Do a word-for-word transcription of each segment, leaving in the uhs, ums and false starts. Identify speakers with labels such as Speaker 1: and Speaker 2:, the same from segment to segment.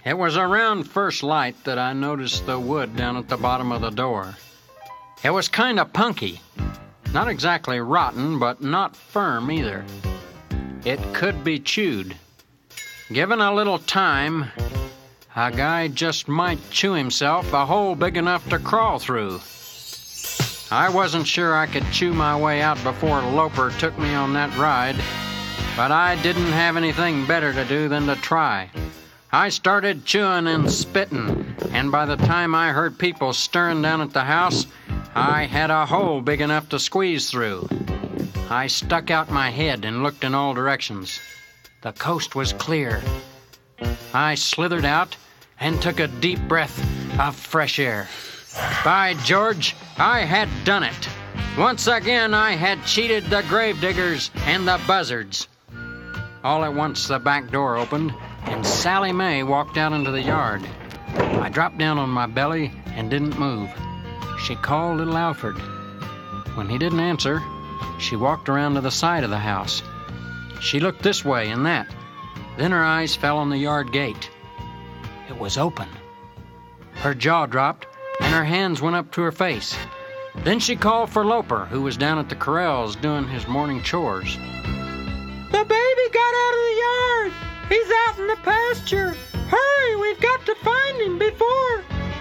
Speaker 1: It was around first light that I noticed the wood down at the bottom of the door. It was kind of punky. Not exactly rotten, but not firm either. It could be chewed. Given a little time, a guy just might chew himself a hole big enough to crawl through. I wasn't sure I could chew my way out before Loper took me on that ride, but I didn't have anything better to do than to try. I started chewing and spitting, and by the time I heard people stirring down at the house, I had a hole big enough to squeeze through. I stuck out my head and looked in all directions. The coast was clear. I slithered out and took a deep breath of fresh air. By George, I had done it. Once again, I had cheated the gravediggers and the buzzards. All at once, the back door opened, and Sally Mae walked out into the yard. I dropped down on my belly and didn't move. She called little Alfred. When he didn't answer, she walked around to the side of the house. She looked this way and that. Then her eyes fell on the yard gate. It was open. Her jaw dropped, and her hands went up to her face. Then she called for Loper, who was down at the corrals doing his morning chores.
Speaker 2: The baby got out of the yard. He's out in the pasture. Hurry, we've got to find him before...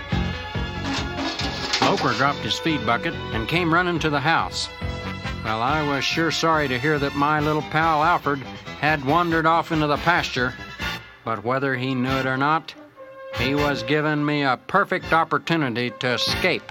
Speaker 1: Loper dropped his feed bucket and came running to the house. Well, I was sure sorry to hear that my little pal Alfred had wandered off into the pasture, but whether he knew it or not, he was giving me a perfect opportunity to escape.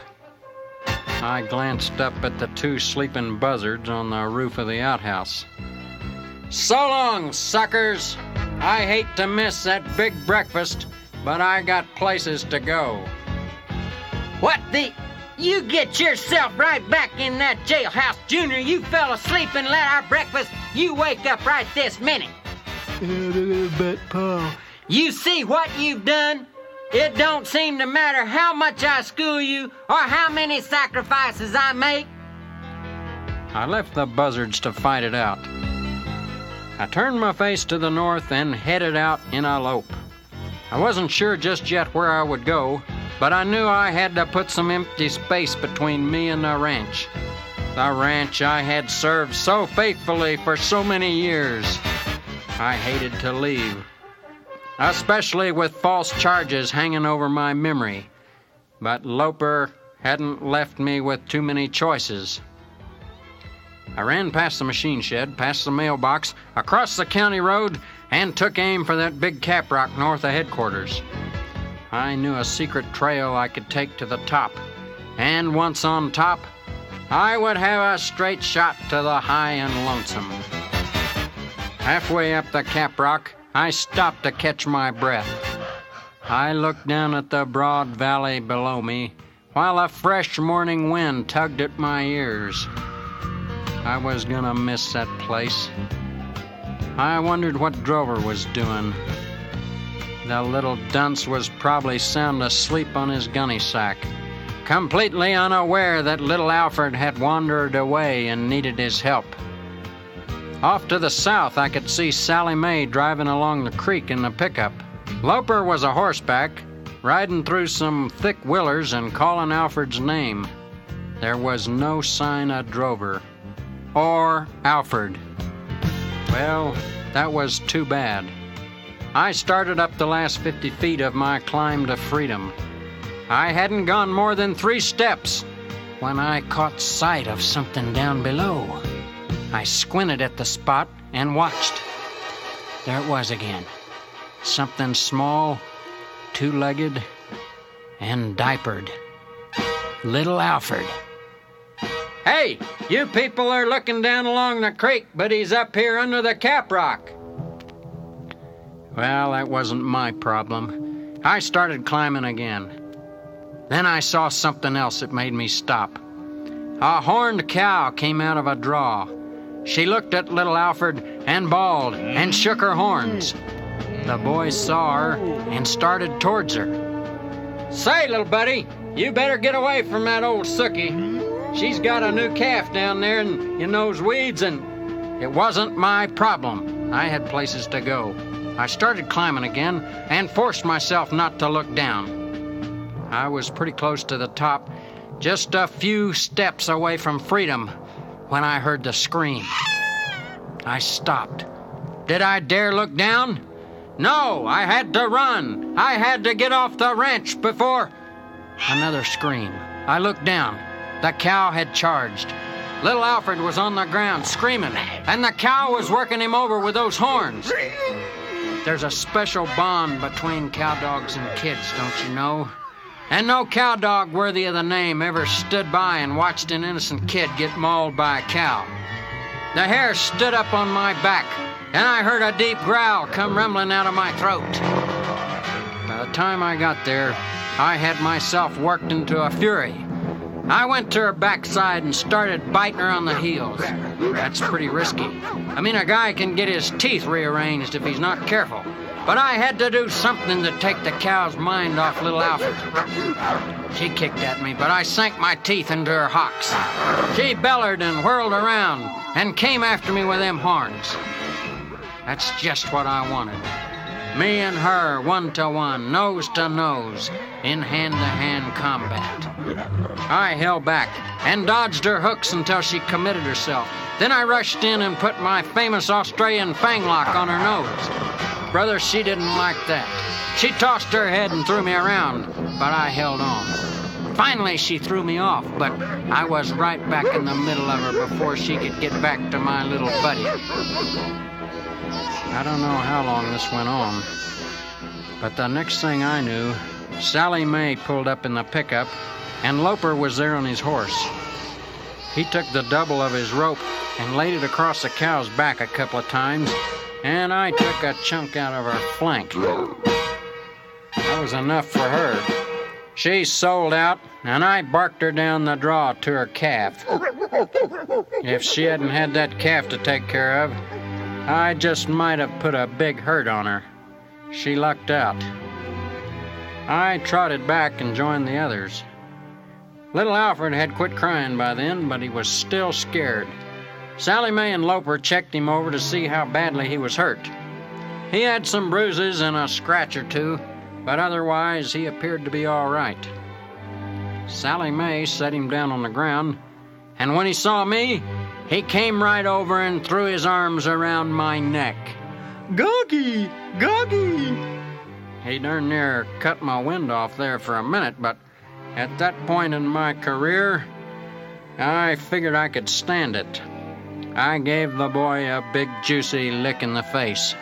Speaker 1: I glanced up at the two sleeping buzzards on the roof of the outhouse. So long, suckers! I hate to miss that big breakfast, but I got places to go.
Speaker 3: What the... You get yourself right back in that jailhouse, Junior. You fell asleep and let our breakfast. You wake up right this minute.
Speaker 2: But, Pa...
Speaker 3: You see what you've done? It don't seem to matter how much I school you or how many sacrifices I make.
Speaker 1: I left the buzzards to fight it out. I turned my face to the north and headed out in a lope. I wasn't sure just yet where I would go, but I knew I had to put some empty space between me and the ranch. The ranch I had served so faithfully for so many years. I hated to leave, especially with false charges hanging over my memory. But Loper hadn't left me with too many choices. I ran past the machine shed, past the mailbox, across the county road, and took aim for that big caprock north of headquarters. I knew a secret trail I could take to the top, and once on top, I would have a straight shot to the high and lonesome. Halfway up the caprock, I stopped to catch my breath. I looked down at the broad valley below me, while a fresh morning wind tugged at my ears. I was gonna miss that place. I wondered what Drover was doing. The little dunce was probably sound asleep on his gunny sack, completely unaware that little Alfred had wandered away and needed his help. Off to the south, I could see Sally Mae driving along the creek in the pickup. Loper was a horseback, riding through some thick willers and calling Alfred's name. There was no sign of Drover or Alfred. Well, that was too bad. I started up the last fifty feet of my climb to freedom. I hadn't gone more than three steps when I caught sight of something down below. I squinted at the spot and watched. There it was again. Something small, two-legged, and diapered. Little Alfred. Hey, you people are looking down along the creek, but he's up here under the caprock. Well, that wasn't my problem. I started climbing again. Then I saw something else that made me stop. A horned cow came out of a draw. She looked at little Alfred and bawled and shook her horns. The boys saw her and started towards her. Say, little buddy, you better get away from that old sookie. She's got a new calf down there in, in those weeds, and it wasn't my problem. I had places to go. I started climbing again and forced myself not to look down. I was pretty close to the top, just a few steps away from freedom, when I heard the scream. I stopped. Did I dare look down? No, I had to run. I had to get off the ranch before... Another scream. I looked down. The cow had charged. Little Alfred was on the ground screaming, and the cow was working him over with those horns. There's a special bond between cow dogs and kids, don't you know? And no cow dog worthy of the name ever stood by and watched an innocent kid get mauled by a cow. The hair stood up on my back, and I heard a deep growl come rumbling out of my throat. By the time I got there, I had myself worked into a fury. I went to her backside and started biting her on the heels. That's pretty risky. I mean, a guy can get his teeth rearranged if he's not careful. But I had to do something to take the cow's mind off little Alfred. She kicked at me, but I sank my teeth into her hocks. She bellowed and whirled around and came after me with them horns. That's just what I wanted. Me and her, one to one, nose to nose, in hand-to-hand combat. I held back and dodged her hooks until she committed herself. Then I rushed in and put my famous Australian fang lock on her nose. Brother, she didn't like that. She tossed her head and threw me around, but I held on. Finally, she threw me off, but I was right back in the middle of her before she could get back to my little buddy. I don't know how long this went on, but the next thing I knew, Sally Mae pulled up in the pickup, and Loper was there on his horse. He took the double of his rope and laid it across the cow's back a couple of times, and I took a chunk out of her flank. That was enough for her. She sold out, and I barked her down the draw to her calf. If she hadn't had that calf to take care of, I just might have put a big hurt on her. She lucked out. I trotted back and joined the others. Little Alfred had quit crying by then, but he was still scared. Sally Mae and Loper checked him over to see how badly he was hurt. He had some bruises and a scratch or two, but otherwise he appeared to be all right. Sally Mae set him down on the ground, and when he saw me, he came right over and threw his arms around my neck.
Speaker 2: Goggy! Goggy!
Speaker 1: He darn near cut my wind off there for a minute, but at that point in my career, I figured I could stand it. I gave the boy a big, juicy lick in the face.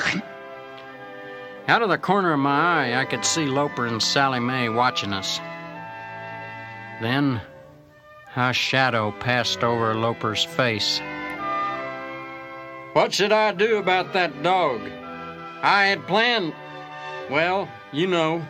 Speaker 1: Out of the corner of my eye, I could see Loper and Sally Mae watching us. Then a shadow passed over Loper's face. What should I do about that dog? I had planned... Well, you know.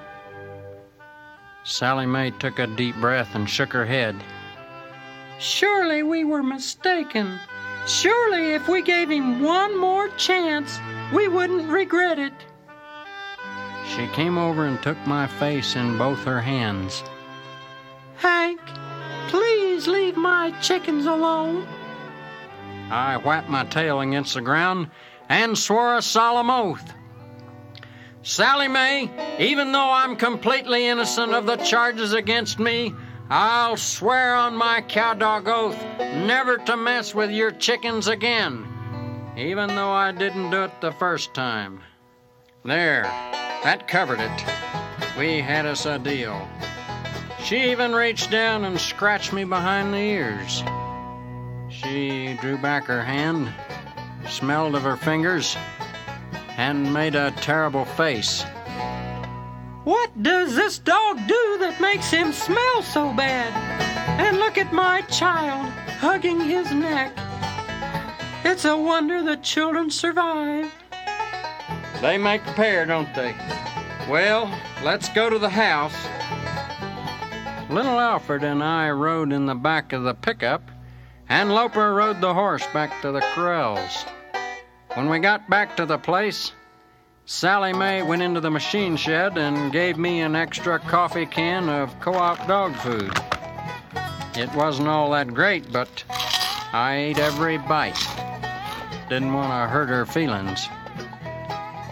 Speaker 1: Sally Mae took a deep breath and shook her head.
Speaker 2: Surely we were mistaken. Surely if we gave him one more chance, we wouldn't regret it.
Speaker 1: She came over and took my face in both her hands.
Speaker 2: Hank, please leave my chickens alone.
Speaker 1: I whapped my tail against the ground and swore a solemn oath. Sally Mae, even though I'm completely innocent of the charges against me, I'll swear on my cowdog oath never to mess with your chickens again, even though I didn't do it the first time. There, that covered it. We had us a deal. She even reached down and scratched me behind the ears. She drew back her hand, smelled of her fingers, and made a terrible face.
Speaker 2: What does this dog do that makes him smell so bad? And look at my child hugging his neck. It's a wonder the children survive.
Speaker 1: They make a pair, don't they? Well, let's go to the house. Little Alfred and I rode in the back of the pickup, and Loper rode the horse back to the corrals. When we got back to the place, Sally Mae went into the machine shed and gave me an extra coffee can of co-op dog food. It wasn't all that great, but I ate every bite. Didn't want to hurt her feelings.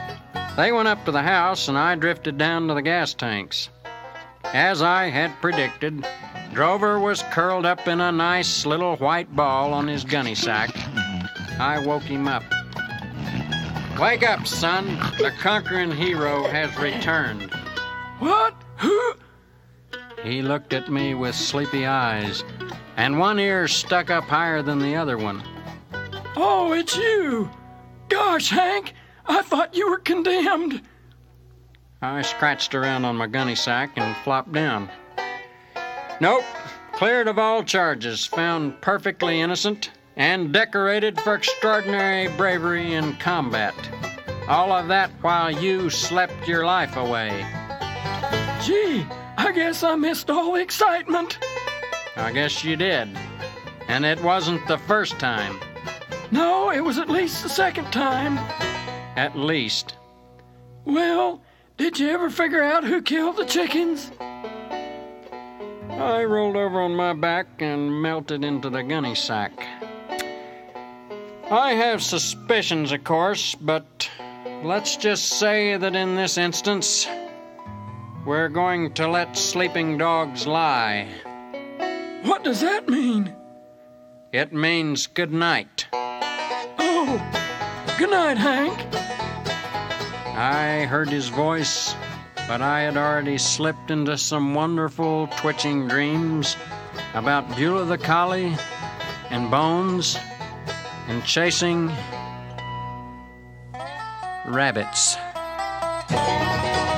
Speaker 1: They went up to the house, and I drifted down to the gas tanks. As I had predicted, Drover was curled up in a nice little white ball on his gunny sack. I woke him up. "Wake up, son. The conquering hero has returned."
Speaker 2: What? Who?
Speaker 1: He looked at me with sleepy eyes, and one ear stuck up higher than the other one.
Speaker 2: Oh, it's you. Gosh, Hank, I thought you were condemned.
Speaker 1: I scratched around on my gunny sack and flopped down. Nope, cleared of all charges, found perfectly innocent, and decorated for extraordinary bravery in combat. All of that while you slept your life away.
Speaker 2: Gee, I guess I missed all the excitement.
Speaker 1: I guess you did. And it wasn't the first time.
Speaker 2: No, it was at least the second time.
Speaker 1: At least.
Speaker 2: Well, did you ever figure out who killed the chickens?
Speaker 1: I rolled over on my back and melted into the gunny sack. I have suspicions, of course, but let's just say that in this instance, we're going to let sleeping dogs lie.
Speaker 2: What does that mean?
Speaker 1: It means good night.
Speaker 2: Oh, good night, Hank.
Speaker 1: I heard his voice, but I had already slipped into some wonderful twitching dreams about Beulah the collie and Bones and chasing rabbits.